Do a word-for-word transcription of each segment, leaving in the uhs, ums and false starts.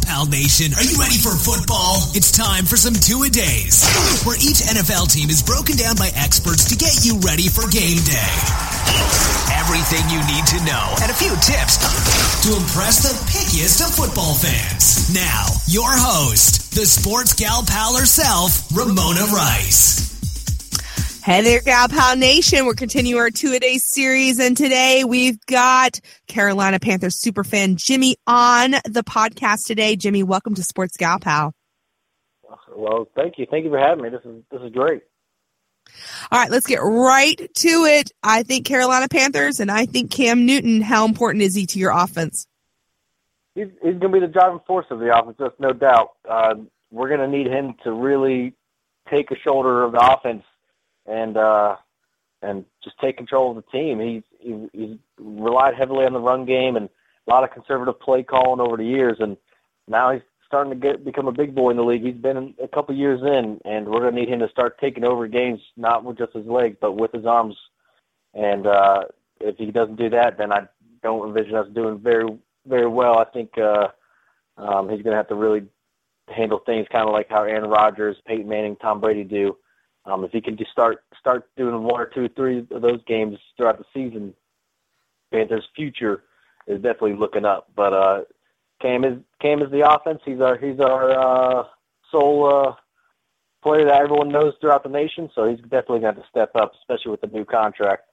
Pal Nation. Are you ready for football? It's time for some two-a-days, where each N F L team is broken down by experts to get you ready for game day. Everything you need to know and a few tips to impress the pickiest of football fans. Now, your host, the sports gal pal herself, Ramona Rice. Hey there, Gal Pal Nation. We're continuing our two-a-day series, and today we've got Carolina Panthers superfan Jimmy on the podcast today. Jimmy, welcome to Sports Gal Pal. Well, thank you. Thank you for having me. This is this is great. All right, let's get right to it. I think Carolina Panthers, and I think Cam Newton. How important is he to your offense? He's, he's going to be the driving force of the offense, that's no doubt. Uh, we're going to need him to really take a shoulder of the offense and uh, and just take control of the team. He's he, he's relied heavily on the run game and a lot of conservative play calling over the years, and now he's starting to get become a big boy in the league. He's been a couple years in, and we're going to need him to start taking over games, not with just his legs, but with his arms. And uh, if he doesn't do that, then I don't envision us doing very, very well. I think uh, um, he's going to have to really handle things kind of like how Aaron Rodgers, Peyton Manning, Tom Brady do. Um, if he can just start start doing one or two, three of those games throughout the season, Panthers' future is definitely looking up. But uh, Cam is Cam is the offense. He's our he's our uh, sole uh, player that everyone knows throughout the nation. So he's definitely going to have to step up, especially with the new contract.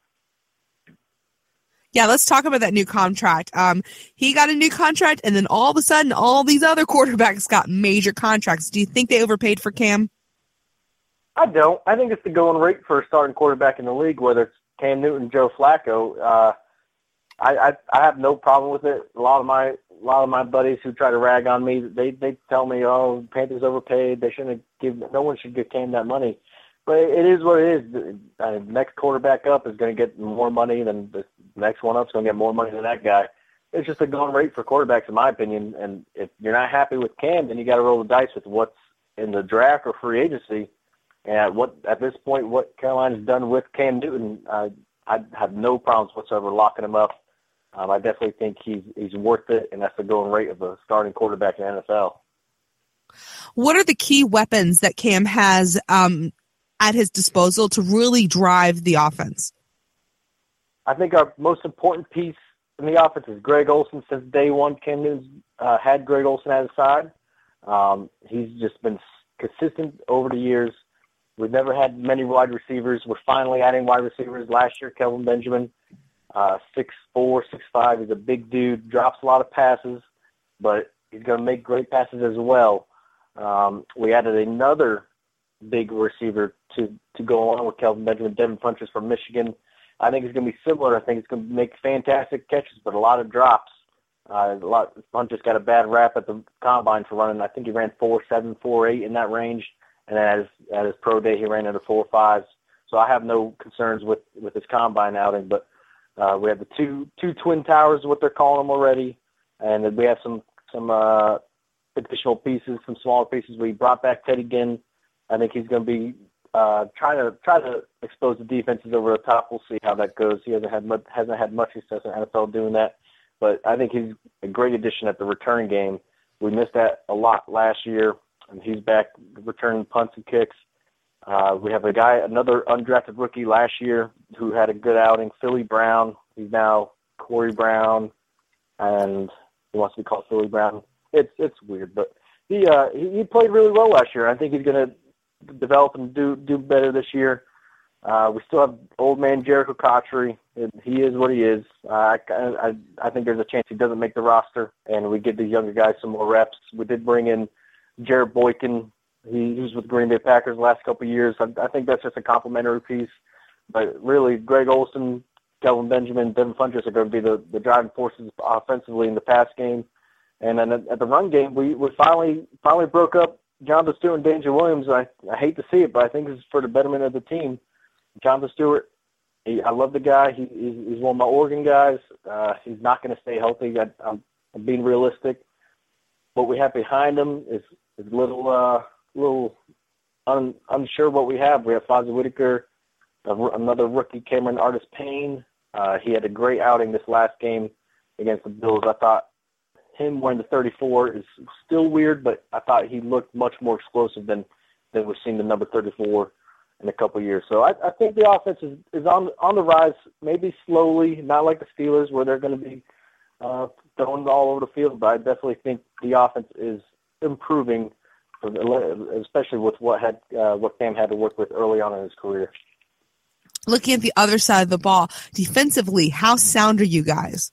Yeah, let's talk about that new contract. Um, he got a new contract, and then all of a sudden, all these other quarterbacks got major contracts. Do you think they overpaid for Cam? I don't. I think it's the going rate for a starting quarterback in the league, whether it's Cam Newton, Joe Flacco. Uh, I, I I have no problem with it. A lot of my a lot of my buddies who try to rag on me, they they tell me, "Oh, Panthers overpaid. They shouldn't give. No one should give Cam that money." But it is what it is. The uh, next quarterback up is going to get more money than the next one up is going to get more money than that guy. It's just a going rate for quarterbacks, in my opinion. And if you're not happy with Cam, then you got to roll the dice with what's in the draft or free agency. And what at this point, what Carolina's done with Cam Newton, uh, I have no problems whatsoever locking him up. Um, I definitely think he's he's worth it, and that's the going rate of a starting quarterback in the N F L. What are the key weapons that Cam has um, at his disposal to really drive the offense? I think our most important piece in the offense is Greg Olsen. Since day one, Cam Newton's uh, had Greg Olsen at his side. Um, he's just been consistent over the years. We've never had many wide receivers. We're finally adding wide receivers. Last year, Kelvin Benjamin, uh, six four, six five. He's a big dude, drops a lot of passes, but he's going to make great passes as well. Um, we added another big receiver to, to go along with Kelvin Benjamin, Devin Funchess from Michigan. I think it's going to be similar. I think it's going to make fantastic catches, but a lot of drops. Uh, a lot. Funchess got a bad rap at the combine for running. I think he ran four seven, four eight in that range. And then at his, at his pro day, he ran into four fives. So I have no concerns with, with his combine outing. But uh, we have the two two twin towers, what they're calling them already. And then we have some some uh, additional pieces, some smaller pieces. We brought back Teddy Ginn. I think he's going to be uh, trying to try to expose the defenses over the top. We'll see how that goes. He hasn't had much, hasn't had much success in the N F L doing that. But I think he's a great addition at the return game. We missed that a lot last year. And he's back returning punts and kicks. Uh, we have a guy, another undrafted rookie last year who had a good outing, Philly Brown. He's now Corey Brown, and he wants to be called Philly Brown. It's it's weird, but he uh, he, he played really well last year. I think he's going to develop and do do better this year. Uh, we still have old man Jericho Cotchery. He is what he is. Uh, I, I I think there's a chance he doesn't make the roster, and we give the younger guys some more reps. We did bring in Jared Boykin, he, he was with the Green Bay Packers the last couple of years. I, I think that's just a complimentary piece. But really, Greg Olsen, Kelvin Benjamin, Devin Funchess are going to be the, the driving forces offensively in the pass game. And then at, at the run game, we, we finally finally broke up Jonathan Stewart and Danger Williams. I, I hate to see it, but I think this is for the betterment of the team. Jonathan Stewart, he, I love the guy. He, he's one of my Oregon guys. Uh, he's not going to stay healthy. I, I'm, I'm being realistic. What we have behind him is is a little, uh, little un, unsure what we have. We have Fozzie Whitaker, another rookie, Cameron Artis-Payne. Uh, he had a great outing this last game against the Bills. I thought him wearing the thirty-four is still weird, but I thought he looked much more explosive than, than we've seen the number thirty-four in a couple of years. So I, I think the offense is, is on on the rise, maybe slowly, not like the Steelers where they're going to be uh, throwing all over the field, but I definitely think the offense is improving, especially with what had uh, what Cam had to work with early on in his career. Looking at the other side of the ball, defensively, how sound are you guys?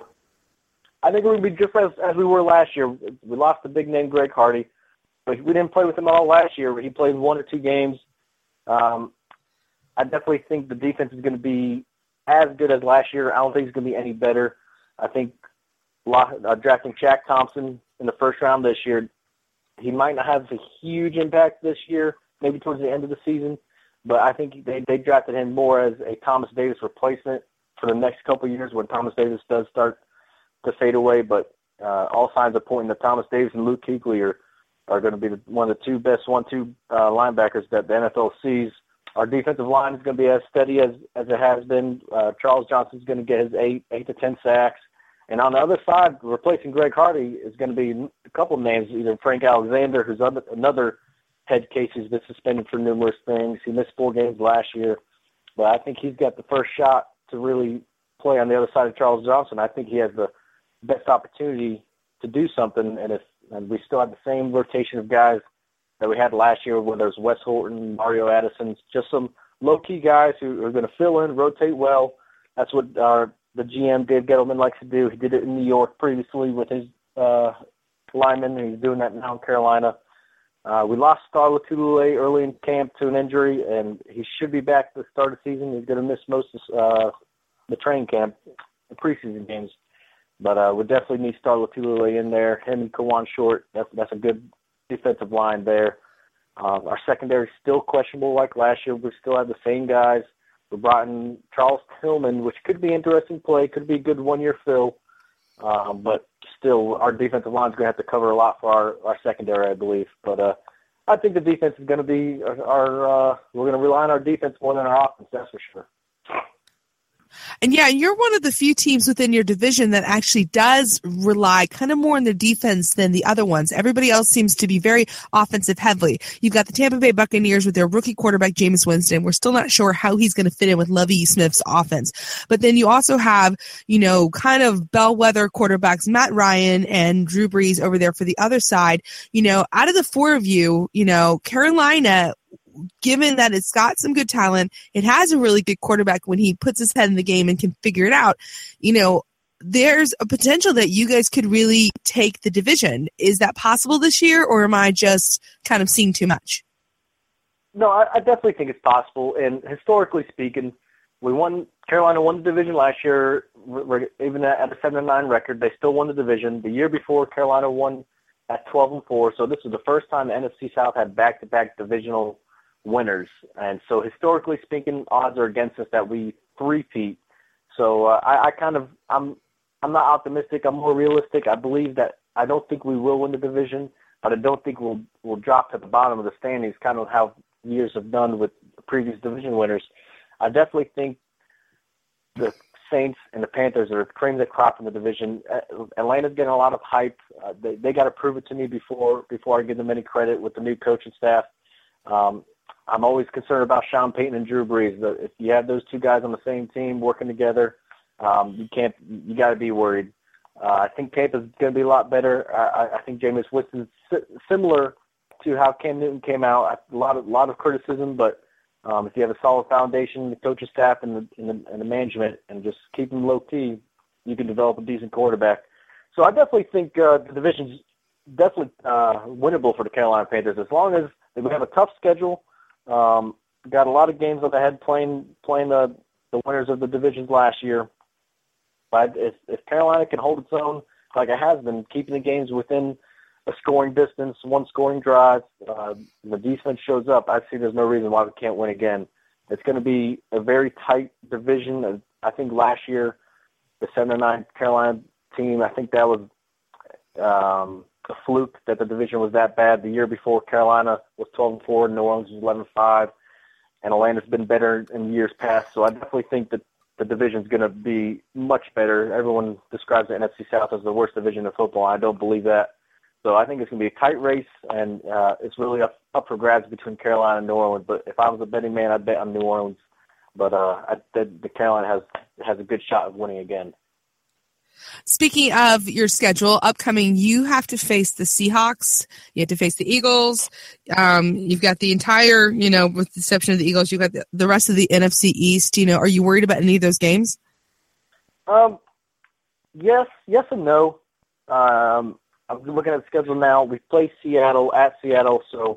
I think we're going to be just as, as we were last year. We lost the big name Greg Hardy, but we didn't play with him at all last year. He played one or two games. Um, I definitely think the defense is going to be as good as last year. I don't think it's going to be any better. I think uh, drafting Shaq Thompson in the first round this year, he might not have a huge impact this year, maybe towards the end of the season, but I think they, they drafted him more as a Thomas Davis replacement for the next couple of years when Thomas Davis does start to fade away. But uh, all signs are pointing that Thomas Davis and Luke Kuechly are, are going to be the, one of the two best one two uh, linebackers that the N F L sees. Our defensive line is going to be as steady as, as it has been. Uh, Charles Johnson is going to get his eight, eight to ten sacks. And on the other side, replacing Greg Hardy is going to be a couple of names, either Frank Alexander, who's other, another head case who's been suspended for numerous things. He missed four games last year. But I think he's got the first shot to really play on the other side of Charles Johnson. I think he has the best opportunity to do something. And if and we still have the same rotation of guys that we had last year, whether it's Wes Horton, Mario Addison, just some low-key guys who are going to fill in, rotate well. That's what our the G M, Dave Gettleman, likes to do. He did it in New York previously with his uh, linemen, and he's doing that now in Carolina. Uh, we lost Star Lotulelei early in camp to an injury, and he should be back at the start of the season. He's going to miss most of uh, the training camp, the preseason games. But uh, we definitely need Star Lotulelei in there. Him and Kawan Short, that's, that's a good defensive line there. Uh, our secondary is still questionable like last year. We still have the same guys. We brought in Charles Tillman, which could be an interesting play, could be a good one-year fill. Um, but still, our defensive line is going to have to cover a lot for our, our secondary, I believe. But uh, I think the defense is going to be our, our uh, we're going to rely on our defense more than our offense, that's for sure. And yeah, you're one of the few teams within your division that actually does rely kind of more on their defense than the other ones. Everybody else seems to be very offensive heavily. You've got the Tampa Bay Buccaneers with their rookie quarterback, Jameis Winston. We're still not sure how he's going to fit in with Lovie Smith's offense. But then you also have, you know, kind of bellwether quarterbacks, Matt Ryan and Drew Brees over there for the other side. You know, out of the four of you, you know, Carolina, given that it's got some good talent, it has a really good quarterback when he puts his head in the game and can figure it out, you know, there's a potential that you guys could really take the division. Is that possible this year, or am I just kind of seeing too much? No, I, I definitely think it's possible. And historically speaking, we won, Carolina won the division last year, even at a seven and nine record. They still won the division. The year before, Carolina won at twelve and four. So this was the first time the N F C South had back-to-back divisional winners, and so historically speaking, odds are against us that we three-peat. So uh, I, I kind of, I'm, I'm not optimistic. I'm more realistic. I believe that I don't think we will win the division, but I don't think we'll we'll drop to the bottom of the standings, kind of how years have done with previous division winners. I definitely think the Saints and the Panthers are cream of the crop in the division. Atlanta's getting a lot of hype. Uh, they they got to prove it to me before before I give them any credit with the new coaching staff. Um, I'm always concerned about Sean Payton and Drew Brees. If you have those two guys on the same team working together, um, you can't. You got to be worried. Uh, I think Tampa's going to be a lot better. I, I think Jameis Winston's similar to how Cam Newton came out. A lot of lot of criticism, but um, if you have a solid foundation, the coaching staff and the, and the and the management, and just keep them low key, you can develop a decent quarterback. So I definitely think uh, the division's definitely uh, winnable for the Carolina Panthers as long as they have a tough schedule. Um, got a lot of games up ahead playing playing the, the winners of the divisions last year. But if, if Carolina can hold its own like it has been, keeping the games within a scoring distance, one scoring drive, uh, the defense shows up, I see there's no reason why we can't win again. It's going to be a very tight division. I think last year, the seven and nine Carolina team, I think that was um, a fluke that the division was that bad. The year before, Carolina was twelve and four, New Orleans was eleven and five, and Atlanta's been better in years past. So I definitely think that the division's going to be much better. Everyone describes the N F C South as the worst division of football. I don't believe that. So I think it's going to be a tight race, and uh, it's really up, up for grabs between Carolina and New Orleans. But if I was a betting man, I'd bet on New Orleans. But uh, I, the, the Carolina has has a good shot of winning again. Speaking of your schedule, upcoming, you have to face the Seahawks. You have to face the Eagles. Um, you've got the entire, you know, with the exception of the Eagles, you've got the, the rest of the N F C East. You know, are you worried about any of those games? Um, yes, yes and no. Um, I'm looking at the schedule now. We play Seattle at Seattle, so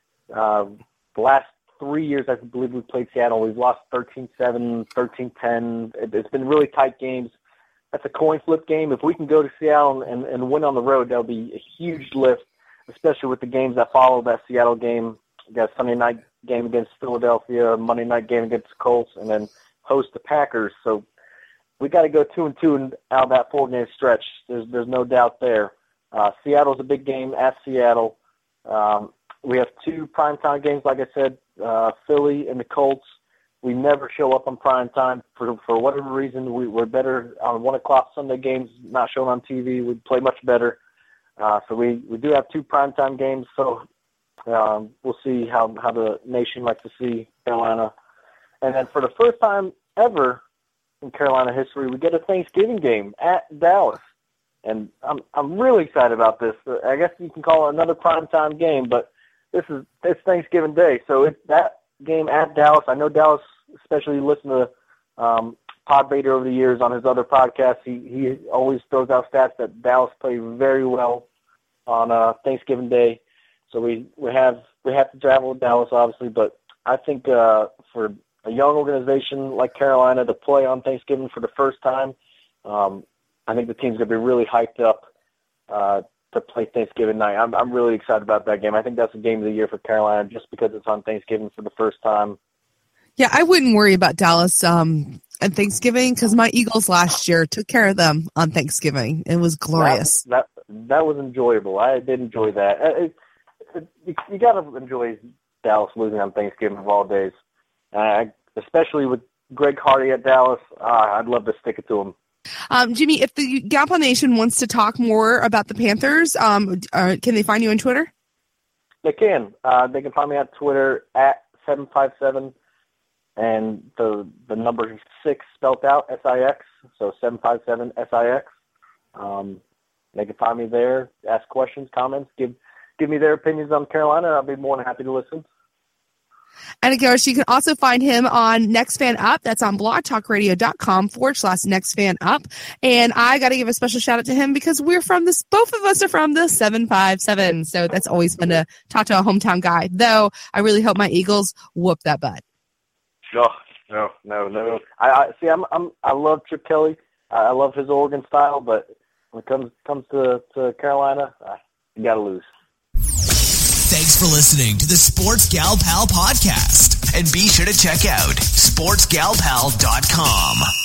uh, the last three years, I believe we played Seattle. We've lost thirteen seven, thirteen ten. It, it's been really tight games. That's a coin flip game. If we can go to Seattle and, and win on the road, that'll be a huge lift, especially with the games that follow that Seattle game. We got a Sunday night game against Philadelphia, Monday night game against the Colts, and then host the Packers. So we got to go two and two and out of that four-game stretch. There's there's no doubt there. Uh, Seattle's a big game at Seattle. Um, we have two primetime games, like I said, uh, Philly and the Colts. We never show up on prime time for for whatever reason. We, we're better on one o'clock Sunday games, not shown on T V. We play much better. Uh, so we, we do have two primetime games. So um, we'll see how, how the nation likes to see Carolina. And then for the first time ever in Carolina history, we get a Thanksgiving game at Dallas. And I'm I'm really excited about this. I guess you can call it another primetime game, but this is it's Thanksgiving Day, so it's that game at Dallas. I know Dallas, especially listen to um, Pod Bader over the years on his other podcasts. He he always throws out stats that Dallas played very well on uh, Thanksgiving Day. So we, we have we have to travel to Dallas, obviously, but I think uh, for a young organization like Carolina to play on Thanksgiving for the first time, um, I think the team's going to be really hyped up uh, to play Thanksgiving night. I'm I'm really excited about that game. I think that's the game of the year for Carolina just because it's on Thanksgiving for the first time. Yeah, I wouldn't worry about Dallas um, at Thanksgiving because my Eagles last year took care of them on Thanksgiving. It was glorious. That that, that was enjoyable. I did enjoy that. It, it, it, you got to enjoy Dallas losing on Thanksgiving of all days, uh, especially with Greg Hardy at Dallas. Uh, I'd love to stick it to him. Um, Jimmy, if the Galpal Nation wants to talk more about the Panthers, um, uh, can they find you on Twitter? They can. Uh, they can find me on Twitter at seven five seven, and the the number six spelled out, S I X, so seven five seven S I X. Um, they can find me there, ask questions, comments, give give me their opinions on Carolina. I'll be more than happy to listen. And of course, you can also find him on Next Fan Up. That's on blogtalkradio.com forward slash Next Fan Up. And I got to give a special shout out to him because we're from this, both of us are from the seven five seven. So that's always fun to talk to a hometown guy. Though I really hope my Eagles whoop that butt. No, no, no, no. I, I see. I'm, I'm, I love Chip Kelly. I, I love his Oregon style, but when it comes comes to, to Carolina, uh, you got to lose. Thanks for listening to the Sports Gal Pal podcast. And be sure to check out sports gal pal dot com.